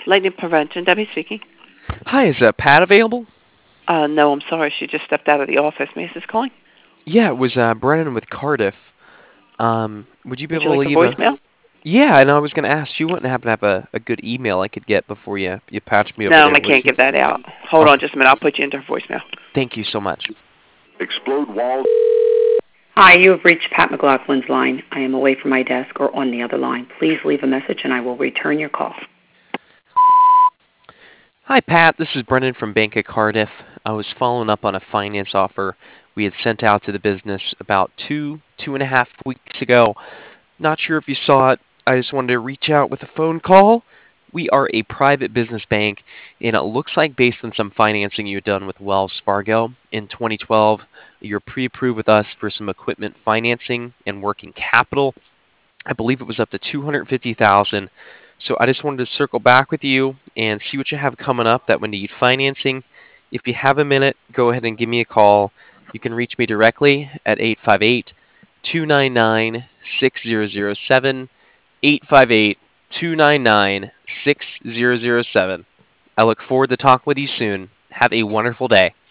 Lightning Prevention, Debbie speaking. Hi, is Pat available? No, I'm sorry. She just stepped out of the office. May I assist calling? Yeah, it was Brennan with Cardiff. Would you be Would you able to like a leave a... voicemail? Yeah, and I was going to ask, you wouldn't happen to have a good email I could get before you patch me over No, there, I would can't you? give that out. Hold on Okay, just a minute. I'll put you into her voicemail. thank you so much. Explode walls. Hi, you have reached Pat McLaughlin's line. I am away from my desk or on the other line. Please leave a message and I will return your call. Hi, Pat. This is Brendan from Bank of Cardiff. I was following up on a finance offer we had sent out to the business about 2.5 weeks ago. Not sure if you saw it. I just wanted to reach out with a phone call. We are a private business bank, and it looks like based on some financing you had done with Wells Fargo in 2012, you're pre-approved with us for some equipment financing and working capital. I believe it was up to $250,000. So I just wanted to circle back with you and see what you have coming up that would need financing. If you have a minute, go ahead and give me a call. You can reach me directly at 858-299-6007, 858-299-6007. I look forward to talking with you soon. Have a wonderful day.